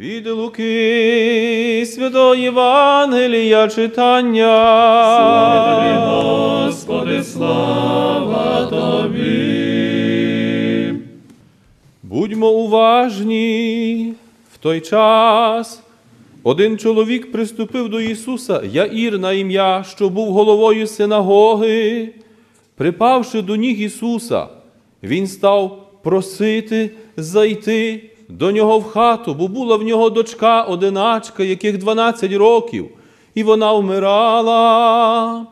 Від Луки Святого Євангелія читання. Слава тобі, Господи, слава тобі. Будьмо уважні. В той час один чоловік приступив до Ісуса, Яїр на ім'я, що був головою синагоги. Припавши до ніг Ісуса, він став просити зайти до нього в хату, бо була в нього дочка одиначка, яких 12 років, і вона вмирала.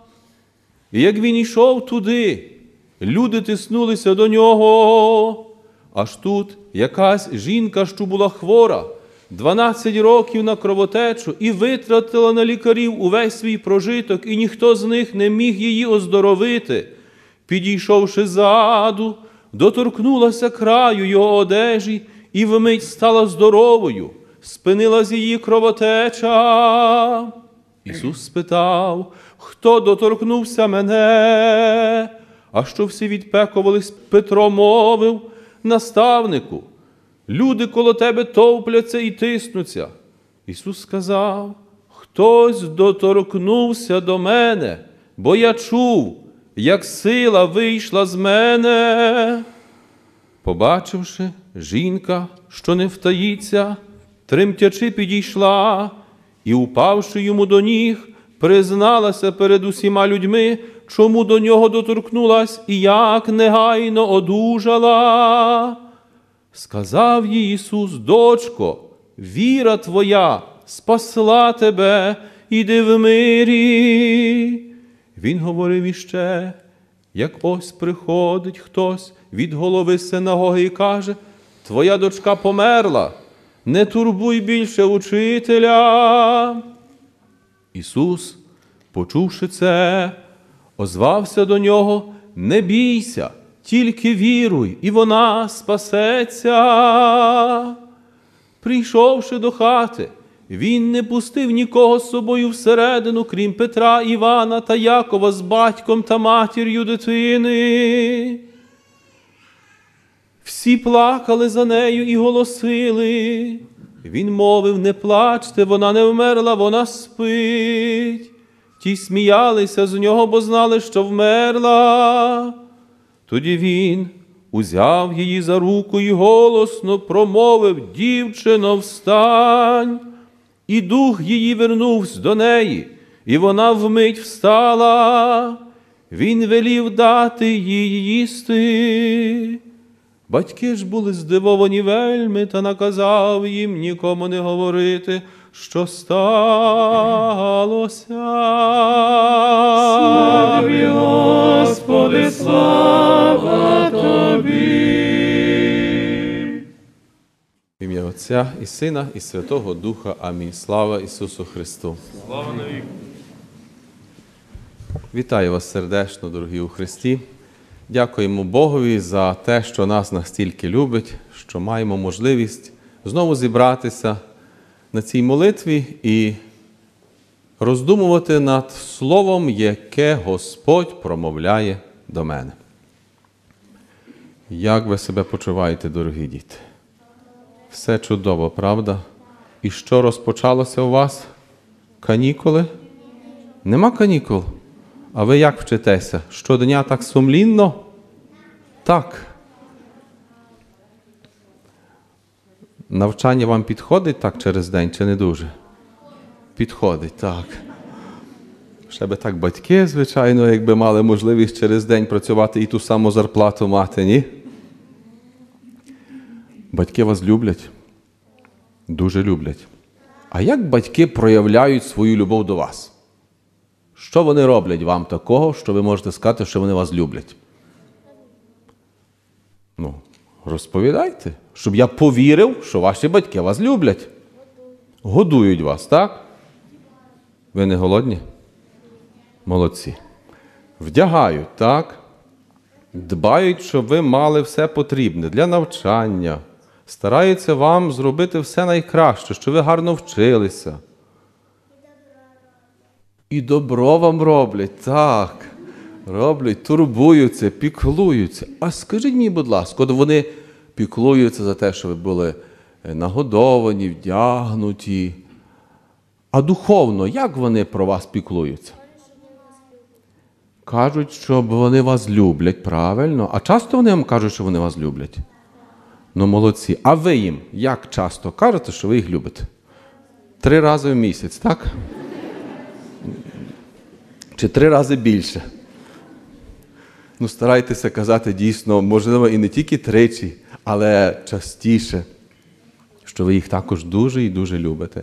І як він йшов туди, люди тиснулися до нього. Аж тут якась жінка, що була хвора, 12 років на кровотечу, і витратила на лікарів увесь свій прожиток, і ніхто з них не міг її оздоровити. Підійшовши ззаду, доторкнулася краю його одежі, і вмить стала здоровою, спинилась її кровотеча. Ісус спитав, хто доторкнувся мене? А що всі відпекувались, Петро мовив, наставнику, люди коло тебе товпляться і тиснуться. Ісус сказав, хтось доторкнувся до мене, бо я чув, як сила вийшла з мене. Побачивши, жінка, що не втаїться, тремтячи підійшла і, упавши йому до ніг, призналася перед усіма людьми, чому до нього доторкнулась і як негайно одужала. Сказав їй Ісус, дочко, віра твоя спасла тебе, іди в мирі. Він говорив іще, як ось приходить хтось від голови синагоги і каже, твоя дочка померла, не турбуй більше учителя. Ісус, почувши це, озвався до нього, не бійся, тільки віруй, і вона спасеться. Прийшовши до хати, він не пустив нікого з собою всередину, крім Петра, Івана та Якова з батьком та матір'ю дитини. Всі плакали за нею і голосили. Він мовив, не плачте, вона не вмерла, вона спить. Ті сміялися з нього, бо знали, що вмерла. Тоді він узяв її за руку і голосно промовив, дівчино, встань. І дух її вернувся до неї, і вона вмить встала. Він велів дати їй їсти. Батьки ж були здивовані вельми, та наказав їм нікому не говорити, що сталося. Слава тобі, Господи, слава тобі. В ім'я Отця і Сина, і Святого Духа. Амінь. Слава Ісусу Христу. Слава навіки. Вітаю вас сердечно, дорогі у Христі. Дякуємо Богові за те, що нас настільки любить, що маємо можливість знову зібратися на цій молитві і роздумувати над словом, яке Господь промовляє до мене. Як ви себе почуваєте, дорогі діти? Все чудово, правда? І що розпочалося у вас? Канікули? Нема канікул? А ви як вчитеся? Щодня так сумлінно? Так. Навчання вам підходить так через день чи не дуже? Підходить, так. Ще би так батьки, звичайно, якби мали можливість через день працювати і ту саму зарплату мати, ні? Батьки вас люблять? Дуже люблять. А як батьки проявляють свою любов до вас? Що вони роблять вам такого, що ви можете сказати, що вони вас люблять? Розповідайте, щоб я повірив, що ваші батьки вас люблять. Годують вас, так? Ви не голодні? Молодці. Вдягають, так? Дбають, щоб ви мали все потрібне для навчання. Стараються вам зробити все найкраще, щоб ви гарно вчилися. І добро вам роблять, так. Роблять, турбуються, піклуються. А скажіть мені, будь ласка, от вони піклуються за те, щоб ви були нагодовані, вдягнуті. А духовно, як вони про вас піклуються? Кажуть, що вони вас люблять, правильно. А часто вони вам кажуть, що вони вас люблять? Ну, молодці. А ви їм як часто кажете, що ви їх любите? 3 рази в місяць, так? Чи 3 рази більше? Ну, старайтеся казати дійсно, можливо, і не тільки тричі, але частіше, що ви їх також дуже і дуже любите.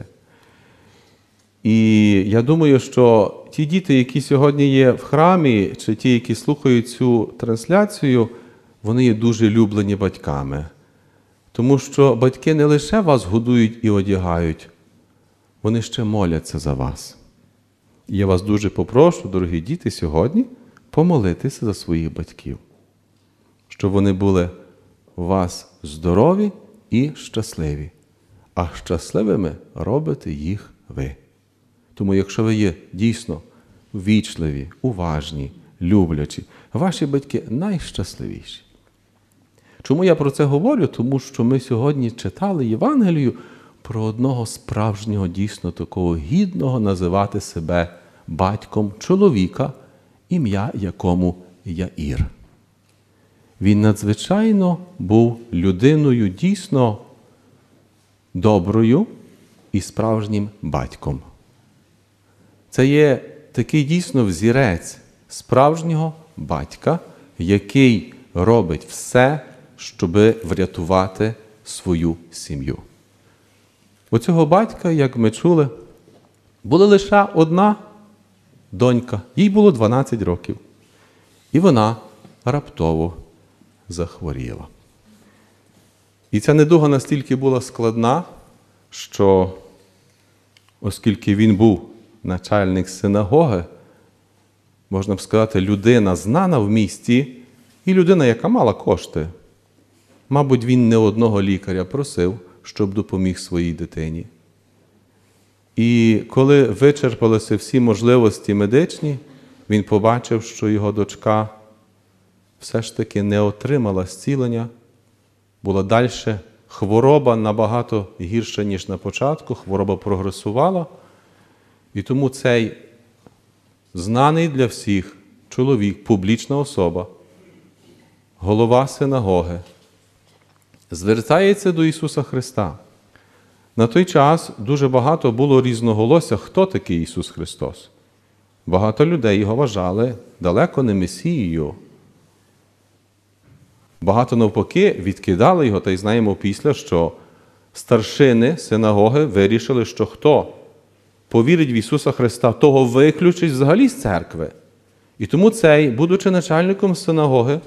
І я думаю, що ті діти, які сьогодні є в храмі, чи ті, які слухають цю трансляцію, вони є дуже люблені батьками. Тому що батьки не лише вас годують і одягають, вони ще моляться за вас. І я вас дуже попрошу, дорогі діти, сьогодні помолитися за своїх батьків, щоб вони були у вас здорові і щасливі. А щасливими робите їх ви. Тому якщо ви є дійсно ввічливі, уважні, люблячі, ваші батьки найщасливіші. Чому я про це говорю? Тому що ми сьогодні читали Євангелію про одного справжнього, дійсно такого гідного називати себе батьком чоловіка, ім'я якому Яїр. Він надзвичайно був людиною дійсно доброю і справжнім батьком. Це є такий дійсно взірець справжнього батька, який робить все, щоб врятувати свою сім'ю. У цього батька, як ми чули, була лише одна донька. Їй було 12 років. І вона раптово захворіла. І ця недуга настільки була складна, що, оскільки він був начальник синагоги, можна б сказати, людина знана в місті і людина, яка мала кошти. Мабуть, він не одного лікаря просив, щоб допоміг своїй дитині. І коли вичерпалися всі можливості медичні, він побачив, що його дочка все ж таки не отримала зцілення, була далі хвороба набагато гірша, ніж на початку, хвороба прогресувала. І тому цей знаний для всіх чоловік, публічна особа, голова синагоги, звертається до Ісуса Христа. На той час дуже багато було різноголосся, хто такий Ісус Христос. Багато людей його вважали далеко не Месією. Багато навпаки відкидали його, та й знаємо після, що старшини синагоги вирішили, що хто повірить в Ісуса Христа, того виключить взагалі з церкви. І тому цей, будучи начальником синагоги,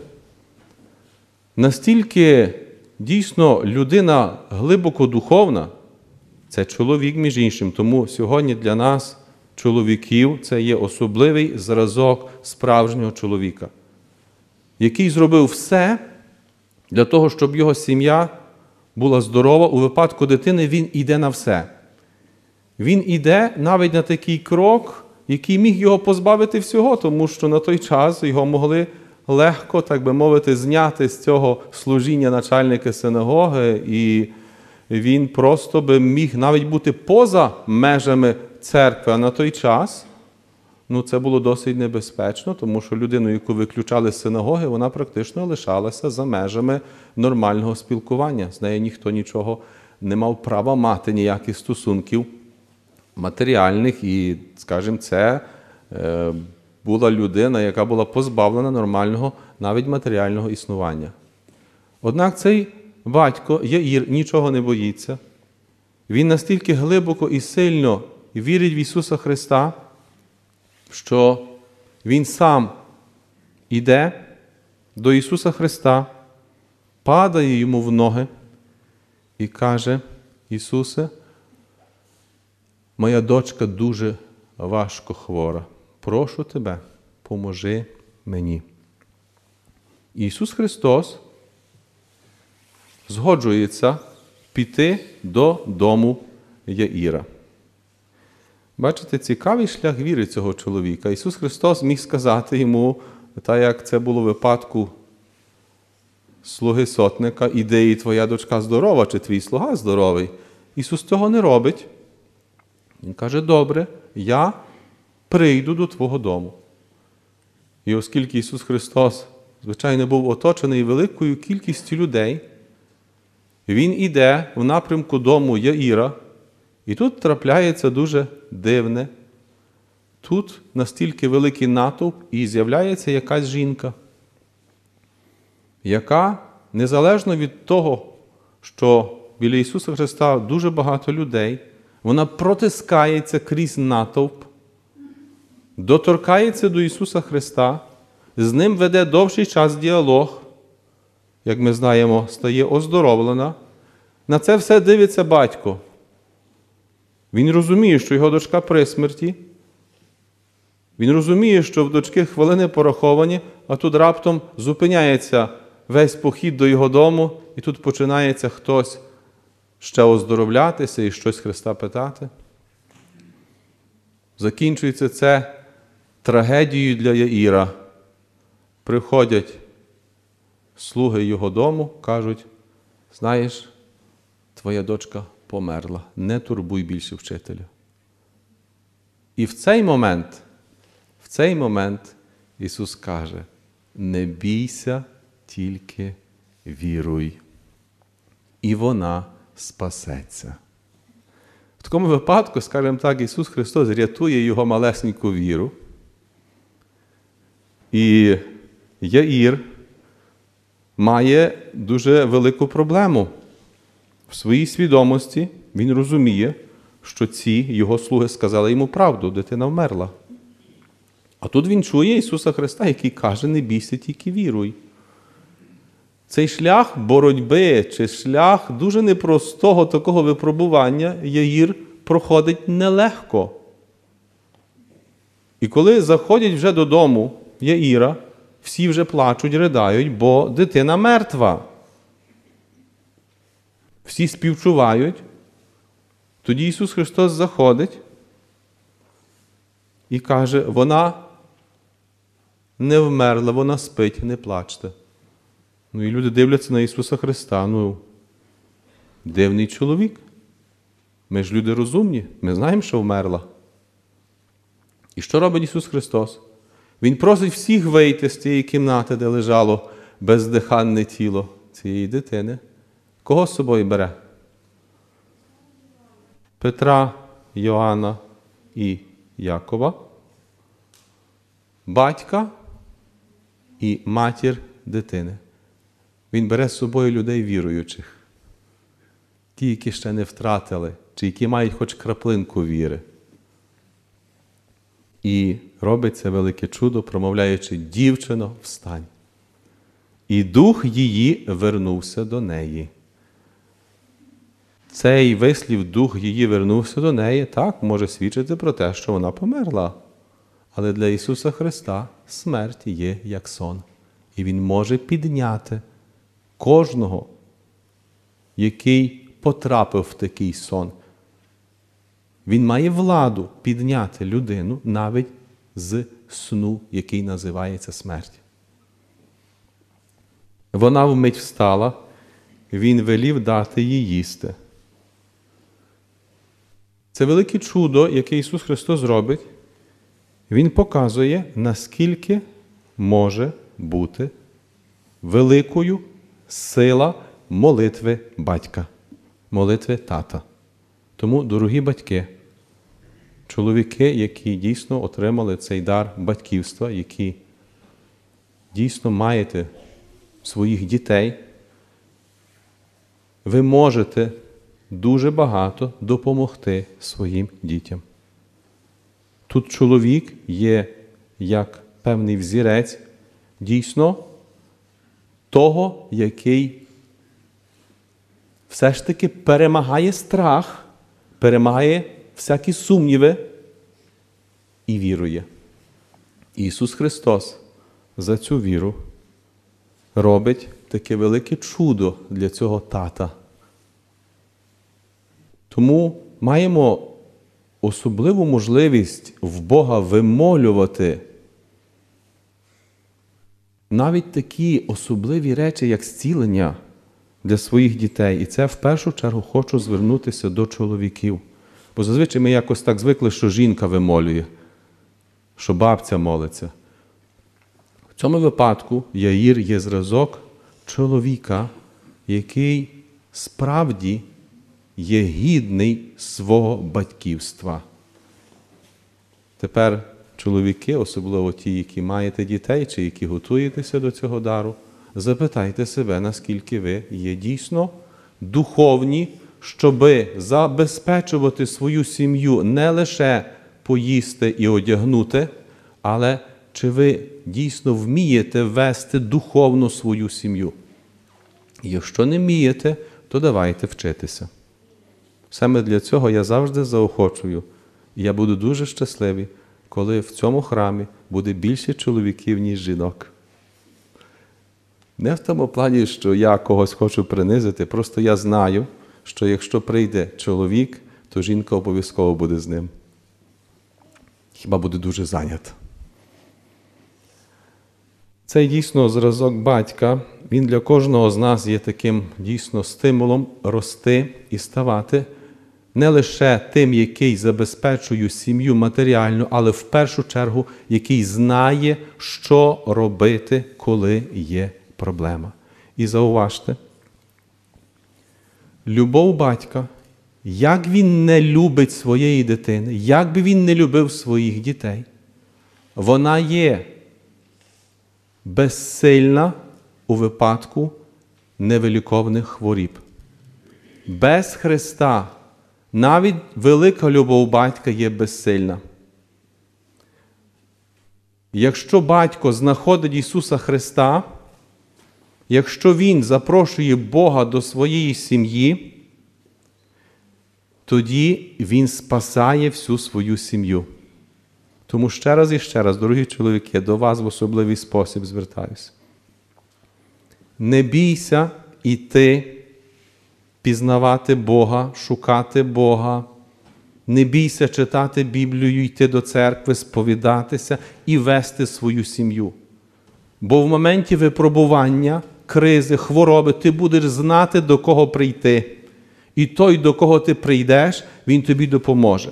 настільки дійсно людина глибоко духовна, це чоловік, між іншим, тому сьогодні для нас, чоловіків, це є особливий зразок справжнього чоловіка, який зробив все для того, щоб його сім'я була здорова. У випадку дитини він іде на все. Він іде навіть на такий крок, який міг його позбавити всього, тому що на той час його могли легко, так би мовити, зняти з цього служіння начальника синагоги, і він просто би міг навіть бути поза межами церкви. А на той час це було досить небезпечно, тому що людину, яку виключали з синагоги, вона практично лишалася за межами нормального спілкування. З нею ніхто нічого не мав права мати, ніяких стосунків матеріальних. І, скажімо, це була людина, яка була позбавлена нормального, навіть матеріального існування. Однак цей батько Яїр нічого не боїться. Він настільки глибоко і сильно вірить в Ісуса Христа, що він сам іде до Ісуса Христа, падає йому в ноги і каже: Ісусе, моя дочка дуже важко хвора. Прошу тебе, поможи мені. Ісус Христос згоджується піти до дому Яїра. Бачите, цікавий шлях віри цього чоловіка. Ісус Христос міг сказати йому, так як це було в випадку слуги сотника, іди, і твоя дочка здорова, чи твій слуга здоровий. Ісус цього не робить. Він каже, добре, я прийду до твого дому. І оскільки Ісус Христос, звичайно, був оточений великою кількістю людей, Він іде в напрямку дому Яїра, і тут трапляється дуже дивне. Тут настільки великий натовп, і з'являється якась жінка, яка, незалежно від того, що біля Ісуса Христа дуже багато людей, вона протискається крізь натовп, доторкається до Ісуса Христа, з Ним веде довший час діалог, як ми знаємо, стає оздоровлена. На це все дивиться батько. Він розуміє, що його дочка при смерті. Він розуміє, що в дочки хвилини пораховані, а тут раптом зупиняється весь похід до його дому, і тут починається хтось ще оздоровлятися і щось Христа питати. Закінчується це трагедією для Яїра. Приходять слуги його дому, кажуть, знаєш, твоя дочка померла, не турбуй більше вчителя. І в цей момент Ісус каже, не бійся, тільки віруй. І вона спасеться. В такому випадку, скажімо так, Ісус Христос рятує його малесеньку віру. І Яїр має дуже велику проблему. В своїй свідомості він розуміє, що ці його слуги сказали йому правду, дитина вмерла. А тут він чує Ісуса Христа, який каже, не бійся, тільки віруй. Цей шлях боротьби, чи шлях дуже непростого такого випробування Яїр проходить нелегко. І коли заходять вже додому Яїра, всі вже плачуть, ридають, бо дитина мертва. Всі співчувають. Тоді Ісус Христос заходить і каже, вона не вмерла, вона спить, не плачте. Ну і люди дивляться на Ісуса Христа. Дивний чоловік. Ми ж люди розумні, ми знаємо, що вмерла. І що робить Ісус Христос? Він просить всіх вийти з тієї кімнати, де лежало бездиханне тіло цієї дитини. Кого з собою бере? Петра, Йоанна і Якова, батька і матір дитини. Він бере з собою людей віруючих. Ті, які ще не втратили, чи які мають хоч краплинку віри. І робить це велике чудо, промовляючи, дівчино, встань. І дух її вернувся до неї. Цей вислів, дух її вернувся до неї, так, може свідчити про те, що вона померла. Але для Ісуса Христа смерть є як сон. І Він може підняти кожного, який потрапив в такий сон. Він має владу підняти людину навіть з сну, який називається смерть. Вона вмить встала, Він велів дати їй їсти. Це велике чудо, яке Ісус Христос робить. Він показує, наскільки може бути великою сила молитви батька, молитви тата. Тому, дорогі батьки, чоловіки, які дійсно отримали цей дар батьківства, які дійсно маєте своїх дітей, ви можете дуже багато допомогти своїм дітям. Тут чоловік є як певний взірець дійсно того, який все ж таки перемагає страх, перемагає всякі сумніви і вірує. Ісус Христос за цю віру робить таке велике чудо для цього тата. Тому маємо особливу можливість в Бога вимолювати навіть такі особливі речі, як зцілення для своїх дітей. І це в першу чергу хочу звернутися до чоловіків. Бо зазвичай ми якось так звикли, що жінка вимолює, що бабця молиться. В цьому випадку Яїр є зразок чоловіка, який справді є гідний свого батьківства. Тепер чоловіки, особливо ті, які маєте дітей, чи які готуєтеся до цього дару, запитайте себе, наскільки ви є дійсно духовні, щоби забезпечувати свою сім'ю не лише поїсти і одягнути, але чи ви дійсно вмієте вести духовно свою сім'ю. Якщо не вмієте, то давайте вчитися. Саме для цього я завжди заохочую, і я буду дуже щасливий, коли в цьому храмі буде більше чоловіків, ніж жінок. Не в тому плані, що я когось хочу принизити, просто я знаю, що якщо прийде чоловік, то жінка обов'язково буде з ним. Хіба буде дуже зайнята. Цей дійсно зразок батька, він для кожного з нас є таким дійсно стимулом рости і ставати не лише тим, який забезпечує сім'ю матеріально, але в першу чергу, який знає, що робити, коли є проблема. І зауважте, любов батька, як він не любить своєї дитини, як би він не любив своїх дітей, вона є безсильна у випадку невиліковних хворіб. Без Христа навіть велика любов батька є безсильна. Якщо батько знаходить Ісуса Христа, якщо він запрошує Бога до своєї сім'ї, тоді він спасає всю свою сім'ю. Тому ще раз і ще раз, дорогі чоловіки, до вас в особливий спосіб звертаюся. Не бійся іти, пізнавати Бога, шукати Бога. Не бійся читати Біблію, йти до церкви, сповідатися і вести свою сім'ю. Бо в моменті випробування, кризи, хвороби ти будеш знати, до кого прийти. І той, до кого ти прийдеш, він тобі допоможе.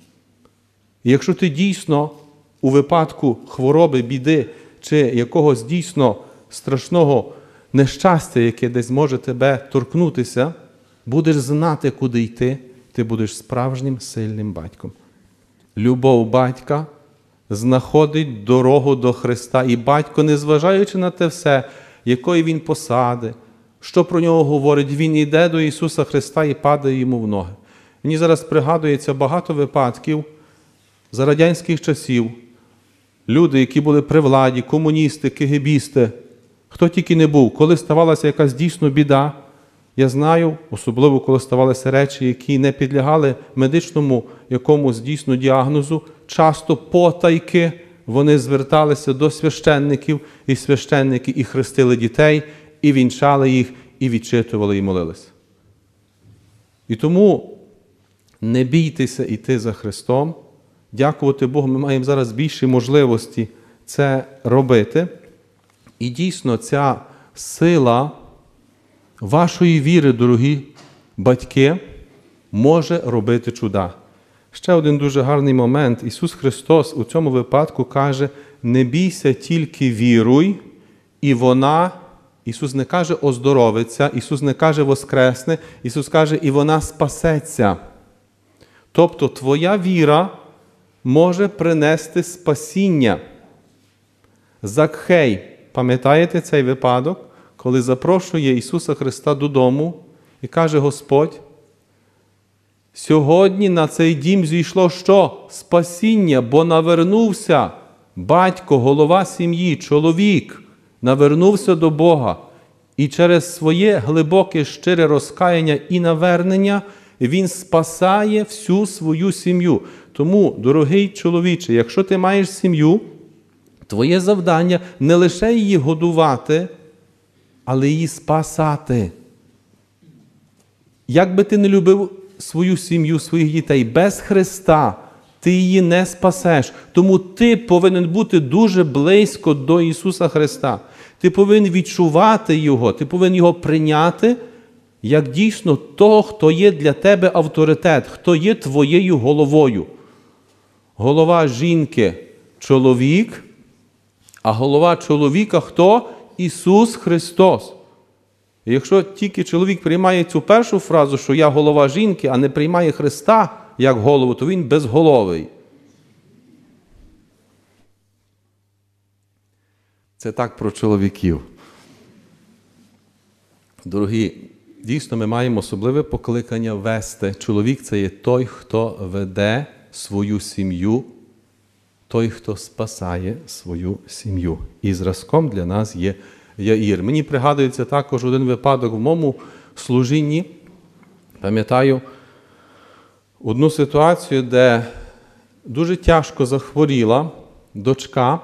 І якщо ти дійсно у випадку хвороби, біди чи якогось дійсно страшного нещастя, яке десь може тебе торкнутися, будеш знати, куди йти, ти будеш справжнім сильним батьком. Любов батька знаходить дорогу до Христа. І батько, незважаючи на те все, якої він посади, що про нього говорить, він йде до Ісуса Христа і падає йому в ноги. Мені зараз пригадується багато випадків за радянських часів. Люди, які були при владі, комуністи, кегебісти, хто тільки не був, коли ставалася якась дійсно біда, я знаю, особливо коли ставалися речі, які не підлягали медичному якомусь дійсно діагнозу, часто потайки вони зверталися до священників, і священники і хрестили дітей, і вінчали їх, і відчитували, і молилися. І тому не бійтеся йти за Христом. Дякувати Богу, ми маємо зараз більші можливості це робити. І дійсно ця сила вашої віри, дорогі батьки, може робити чуда. Ще один дуже гарний момент. Ісус Христос у цьому випадку каже: не бійся, тільки віруй, і вона, Ісус не каже оздоровиться, Ісус не каже воскресне, Ісус каже, і вона спасеться. Тобто твоя віра може принести спасіння. Закхей, пам'ятаєте цей випадок, коли запрошує Ісуса Христа додому і каже: Господь, сьогодні на цей дім зійшло що? Спасіння, бо навернувся батько, голова сім'ї, чоловік, навернувся до Бога. І через своє глибоке, щире розкаяння і навернення він спасає всю свою сім'ю. Тому, дорогий чоловіче, якщо ти маєш сім'ю, твоє завдання не лише її годувати, але її спасати. Як би ти не любив свою сім'ю, своїх дітей, без Христа ти її не спасеш. Тому ти повинен бути дуже близько до Ісуса Христа. Ти повинен відчувати його, ти повинен його прийняти як дійсно того, хто є для тебе авторитет, хто є твоєю головою. Голова жінки – чоловік, а голова чоловіка – хто? Ісус Христос. І якщо тільки чоловік приймає цю першу фразу, що я голова жінки, а не приймає Христа як голову, то він безголовий. Це так про чоловіків. Дорогі, дійсно ми маємо особливе покликання вести. Чоловік – це є той, хто веде свою сім'ю, той, хто спасає свою сім'ю. І зразком для нас є Яїр. Мені пригадується також один випадок в моєму служінні. Пам'ятаю одну ситуацію, де дуже тяжко захворіла дочка,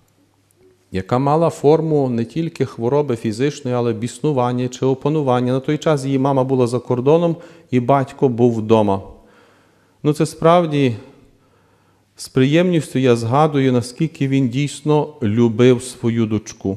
яка мала форму не тільки хвороби фізичної, але біснування чи опанування. На той час її мама була за кордоном і батько був вдома. Це справді з приємністю я згадую, наскільки він дійсно любив свою дочку.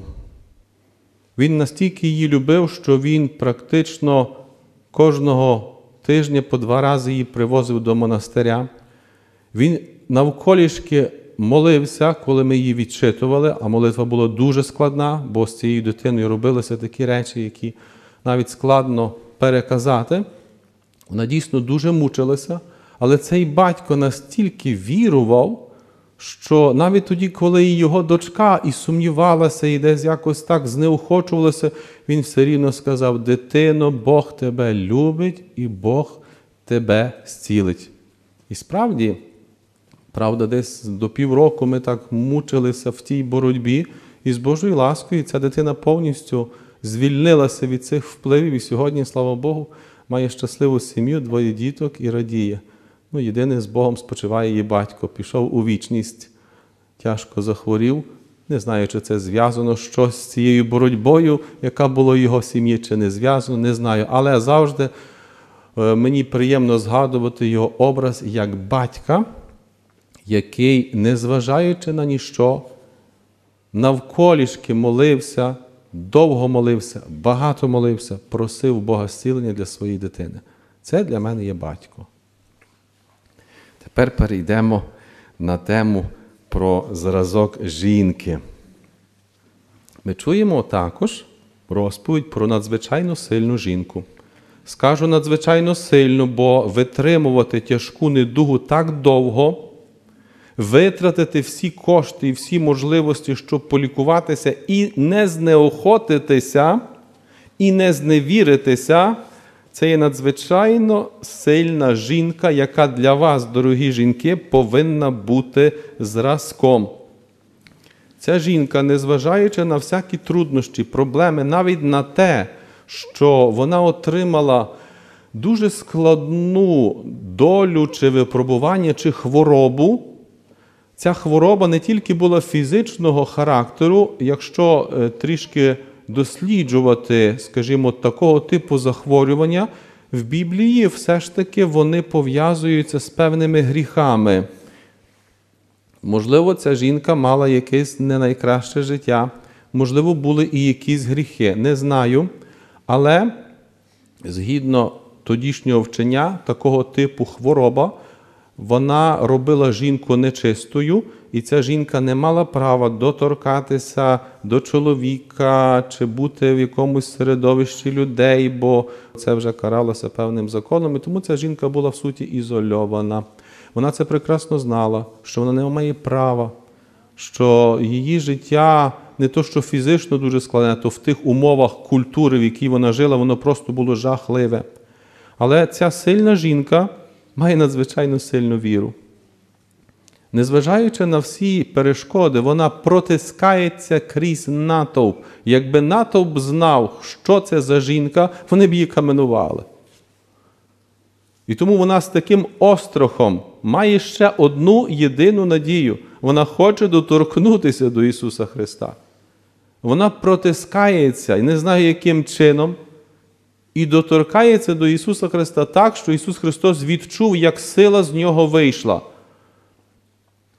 Він настільки її любив, що він практично кожного тижня по 2 рази її привозив до монастиря. Він навколішки молився, коли ми її відчитували, а молитва була дуже складна, бо з цією дитиною робилися такі речі, які навіть складно переказати. Вона дійсно дуже мучилася, але цей батько настільки вірував, що навіть тоді, коли його дочка і сумнівалася, і десь якось так знеохочувалася, він все рівно сказав: «Дитино, Бог тебе любить і Бог тебе зцілить». І справді, правда, десь до півроку ми так мучилися в тій боротьбі, і з Божою ласкою ця дитина повністю звільнилася від цих впливів, і сьогодні, слава Богу, має щасливу сім'ю, 2 діток і радіє. Єдине, з Богом спочиває її батько. Пішов у вічність, тяжко захворів. Не знаю, чи це зв'язано щось з цією боротьбою, яка була в його сім'ї, чи не зв'язано, не знаю. Але завжди мені приємно згадувати його образ як батька, який, незважаючи на ніщо, навколішки молився, довго молився, багато молився, просив Бога зцілення для своєї дитини. Це для мене є батько. Тепер перейдемо на тему про зразок жінки. Ми чуємо також розповідь про надзвичайно сильну жінку. Скажу надзвичайно сильно, бо витримувати тяжку недугу так довго, витратити всі кошти і всі можливості, щоб полікуватися, і не знеохотитися, і не зневіритися, це є надзвичайно сильна жінка, яка для вас, дорогі жінки, повинна бути зразком. Ця жінка, незважаючи на всякі труднощі, проблеми, навіть на те, що вона отримала дуже складну долю чи випробування, чи хворобу, ця хвороба не тільки була фізичного характеру, якщо трішки досліджувати, скажімо, такого типу захворювання, в Біблії все ж таки вони пов'язуються з певними гріхами. Можливо, ця жінка мала якесь не найкраще життя, можливо, були і якісь гріхи, не знаю, але згідно тодішнього вчення, такого типу хвороба, вона робила жінку нечистою, і ця жінка не мала права доторкатися до чоловіка чи бути в якомусь середовищі людей, бо це вже каралося певним законом, і тому ця жінка була в суті ізольована. Вона це прекрасно знала, що вона не має права, що її життя не то, що фізично дуже складне, то в тих умовах культури, в якій вона жила, воно просто було жахливе. Але ця сильна жінка має надзвичайно сильну віру. Незважаючи на всі перешкоди, вона протискається крізь натовп. Якби натовп знав, що це за жінка, вони б її каменували. І тому вона з таким острахом має ще одну єдину надію. Вона хоче доторкнутися до Ісуса Христа. Вона протискається, і не знаю яким чином, і доторкається до Ісуса Христа так, що Ісус Христос відчув, як сила з нього вийшла.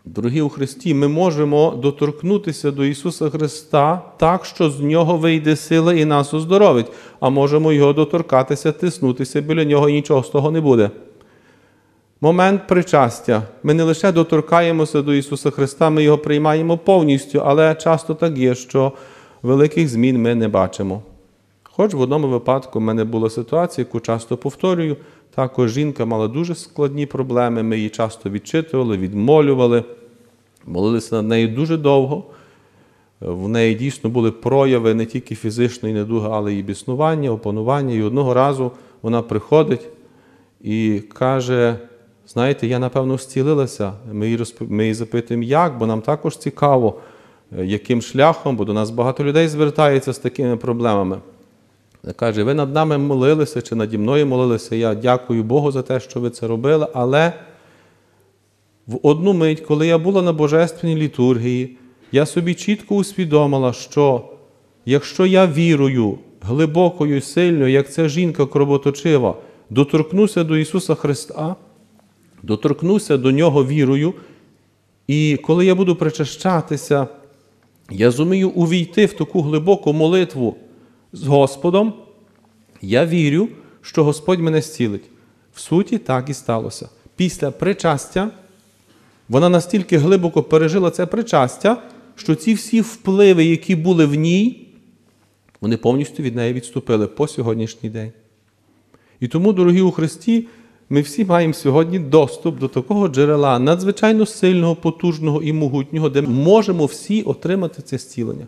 Дорогі у Христі, ми можемо доторкнутися до Ісуса Христа так, що з Нього вийде сила і нас оздоровить, а можемо Його доторкатися, тиснутися біля Нього і нічого з того не буде. Момент причастя. Ми не лише доторкаємося до Ісуса Христа, ми Його приймаємо повністю, але часто так є, що великих змін ми не бачимо. Хоч в одному випадку в мене була ситуація, яку часто повторюю, також жінка мала дуже складні проблеми, ми її часто відчитували, відмолювали, молилися над нею дуже довго. В неї дійсно були прояви не тільки фізичної недуги, але й біснування, опанування. І одного разу вона приходить і каже: знаєте, я, напевно, зцілилася. Ми її запитуємо, як, бо нам також цікаво, яким шляхом, бо до нас багато людей звертається з такими проблемами. Каже: ви над нами молилися, чи наді мною молилися, я дякую Богу за те, що ви це робили, але в одну мить, коли я була на Божественній літургії, я собі чітко усвідомила, що якщо я вірою, глибокою і сильною, як ця жінка кровоточива, доторкнуся до Ісуса Христа, доторкнуся до Нього вірою, і коли я буду причащатися, я зумію увійти в таку глибоку молитву з Господом, я вірю, що Господь мене зцілить. В суті, так і сталося. Після причастя вона настільки глибоко пережила це причастя, що ці всі впливи, які були в ній, вони повністю від неї відступили по сьогоднішній день. І тому, дорогі у Христі, ми всі маємо сьогодні доступ до такого джерела, надзвичайно сильного, потужного і могутнього, де можемо всі отримати це зцілення.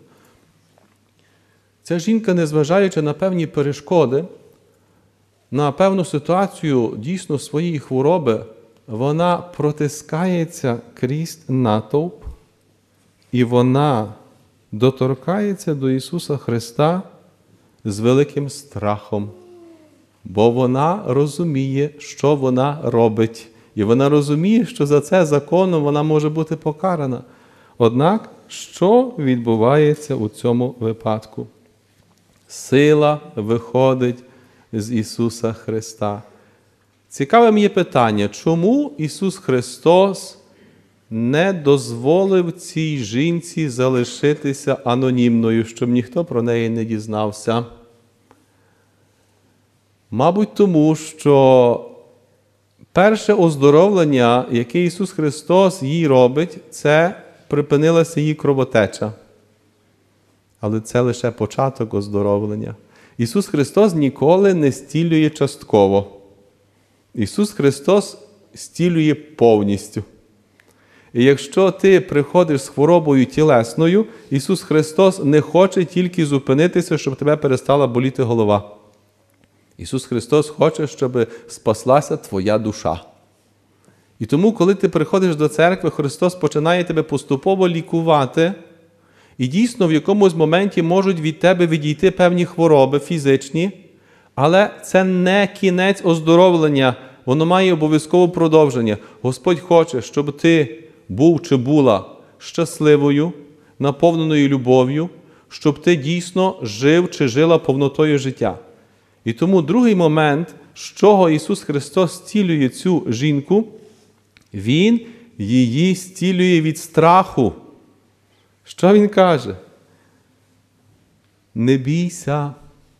Ця жінка, незважаючи на певні перешкоди, на певну ситуацію дійсно своєї хвороби, вона протискається крізь натовп, і вона доторкається до Ісуса Христа з великим страхом, бо вона розуміє, що вона робить, і вона розуміє, що за це законом вона може бути покарана. Однак, що відбувається у цьому випадку? Сила виходить з Ісуса Христа. Цікавим є питання, чому Ісус Христос не дозволив цій жінці залишитися анонімною, щоб ніхто про неї не дізнався? Мабуть, тому, що перше оздоровлення, яке Ісус Христос їй робить, це припинилася її кровотеча. Але це лише початок оздоровлення. Ісус Христос ніколи не зцілює частково. Ісус Христос зцілює повністю. І якщо ти приходиш з хворобою тілесною, Ісус Христос не хоче тільки зупинитися, щоб тебе перестала боліти голова. Ісус Христос хоче, щоб спаслася твоя душа. І тому, коли ти приходиш до церкви, Христос починає тебе поступово лікувати, і дійсно в якомусь моменті можуть від тебе відійти певні хвороби фізичні, але це не кінець оздоровлення, воно має обов'язкове продовження. Господь хоче, щоб ти був чи була щасливою, наповненою любов'ю, щоб ти дійсно жив чи жила повнотою життя. І тому другий момент, з чого Ісус Христос зцілює цю жінку, Він її зцілює від страху. Що Він каже? Не бійся,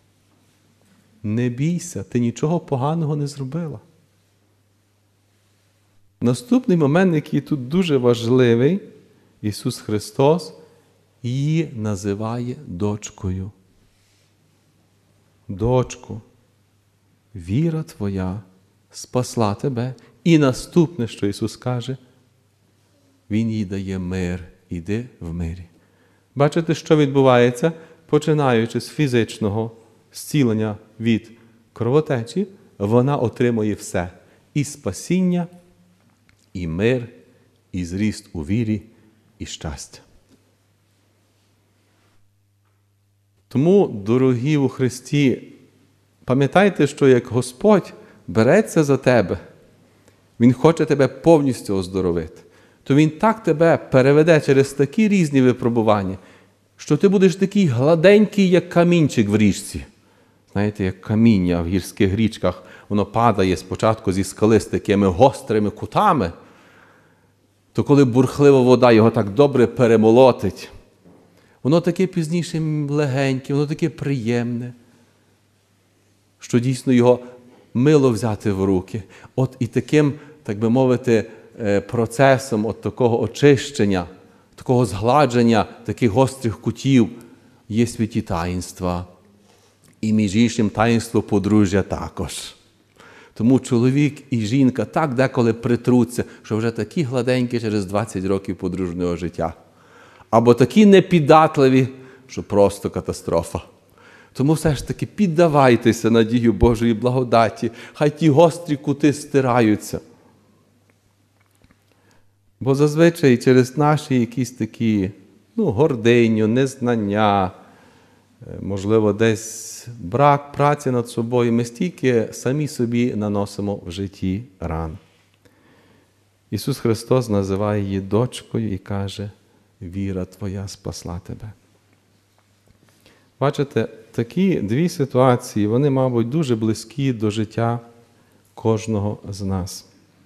не бійся, ти нічого поганого не зробила. Наступний момент, який тут дуже важливий, Ісус Христос її називає дочкою. Дочку, віра твоя спасла тебе. І наступне, що Ісус каже, Він їй дає мир. Іди в мирі. Бачите, що відбувається? Починаючи з фізичного зцілення від кровотечі, вона отримує все. І спасіння, і мир, і зріст у вірі, і щастя. Тому, дорогі у Христі, пам'ятайте, що як Господь береться за тебе, Він хоче тебе повністю оздоровити, то Він так тебе переведе через такі різні випробування, що ти будеш такий гладенький, як камінчик в річці. Знаєте, як каміння в гірських річках, воно падає спочатку зі скали з такими гострими кутами. то коли бурхлива вода його так добре перемолотить, воно таке пізніше легеньке, воно таке приємне, що дійсно його мило взяти в руки. От і таким, так би мовити, процесом от такого очищення, такого згладження таких гострих кутів є святі таїнства. І між іншим таїнство подружжя також. Тому чоловік і жінка так деколи притруться, що вже такі гладенькі через 20 років подружнього життя. Або такі непіддатливі, що просто катастрофа. Тому все ж таки піддавайтеся на дію Божої благодаті, хай ті гострі кути стираються. Бо зазвичай через наші якісь такі гординю, незнання, можливо, десь брак праці над собою, ми стільки самі собі наносимо в житті ран. Ісус Христос називає її дочкою і каже: віра твоя спасла тебе. Бачите, такі дві ситуації, вони, мабуть, дуже близькі до життя кожного з нас.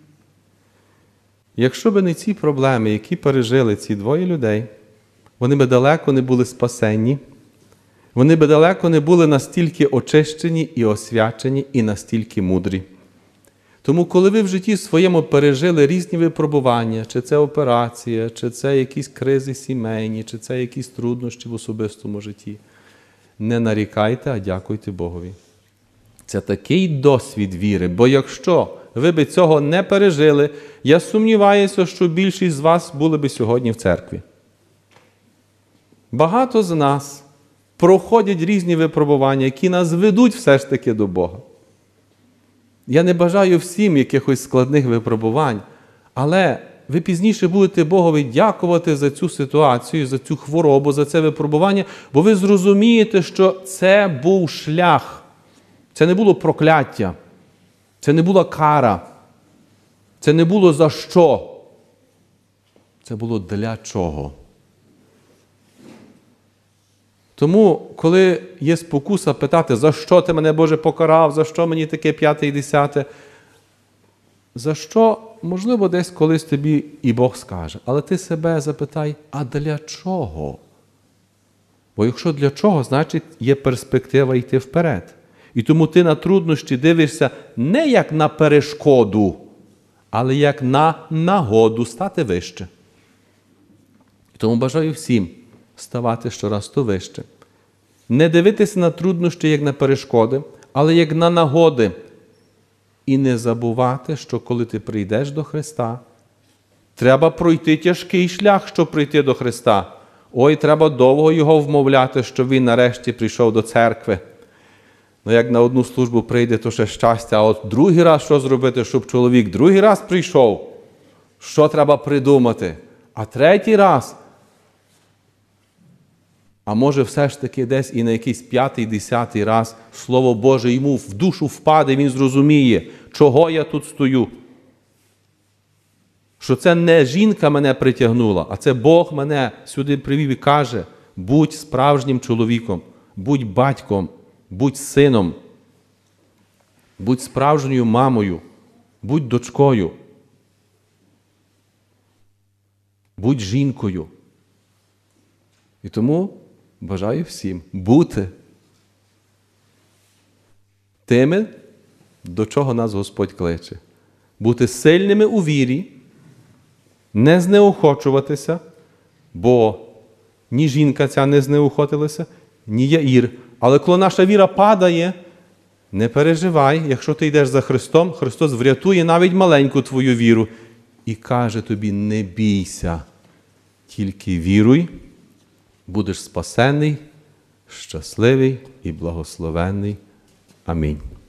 Якщо б не ці проблеми, які пережили ці двоє людей, вони б далеко не були спасенні, вони б далеко не були настільки очищені і освячені, і настільки мудрі. Тому, коли ви в житті своєму пережили різні випробування, чи це операція, чи це якісь кризи сімейні, чи це якісь труднощі в особистому житті, не нарікайте, а дякуйте Богові. Це такий досвід віри, бо якщо ви б цього не пережили, я сумніваюся, що більшість з вас були б сьогодні в церкві. Багато з нас проходять різні випробування, які нас ведуть все ж таки до Бога. Я не бажаю всім якихось складних випробувань, але ви пізніше будете Богові дякувати за цю ситуацію, за цю хворобу, за це випробування, бо ви зрозумієте, що це був шлях. Це не було прокляття. Це не була кара. Це не було за що. Це було для чого. Тому, коли є спокуса питати, за що ти мене, Боже, покарав, за що мені таке 5 і 10, за що, можливо, десь колись тобі і Бог скаже. Але ти себе запитай, а для чого? Бо якщо для чого, значить є перспектива йти вперед. І тому ти на труднощі дивишся не як на перешкоду, але як на нагоду стати вище. І тому бажаю всім ставати щораз то вище. Не дивитися на труднощі як на перешкоди, але як на нагоди. І не забувати, що коли ти прийдеш до Христа, треба пройти тяжкий шлях, щоб прийти до Христа. Ой, треба довго його вмовляти, щоб він нарешті прийшов до церкви. Ну, як на одну службу прийде, то ще щастя, а от другий раз що зробити, щоб чоловік другий раз прийшов? Що треба придумати? А третій раз? А може все ж таки десь і на якийсь 5-й, 10-й раз Слово Боже йому в душу впаде, він зрозуміє, чого я тут стою. Що це не жінка мене притягнула, а це Бог мене сюди привів і каже: будь справжнім чоловіком, будь батьком, будь сином, будь справжньою мамою, будь дочкою, будь жінкою. І тому бажаю всім бути тими, до чого нас Господь кличе. Бути сильними у вірі, не знеохочуватися, бо ні жінка ця не знеохотилася, ні Яїр. Але коли наша віра падає, не переживай, якщо ти йдеш за Христом, Христос врятує навіть маленьку твою віру і каже тобі: не бійся, тільки віруй, будеш спасений, щасливий і благословенний. Амінь.